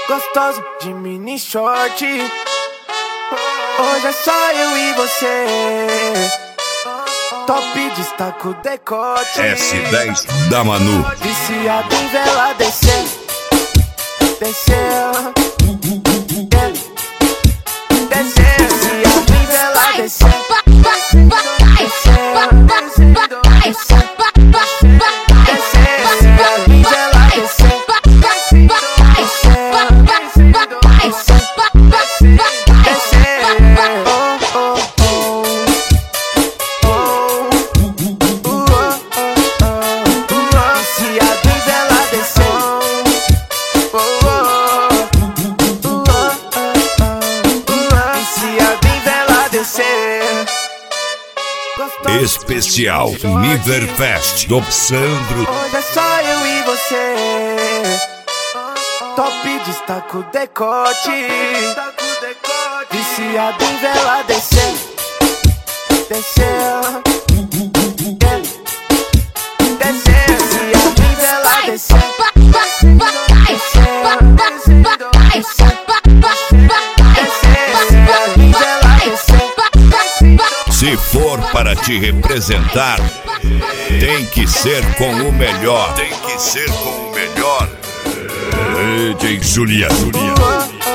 Gostoso de mini short. Hoje é só eu e você. Top destaca o decote. S10 da Manu. Viciado em vela descer. Descer. Descer. Viciado em vela descer. Especial Niverfest do Sandro. Hoje é só eu e você. Top destaca o decote. Viciado em vela descer. Descer. Descer. Viciado em vela descer. Se for para te representar, tem que ser com o melhor. Tem que ser com o melhor. DJ Julia.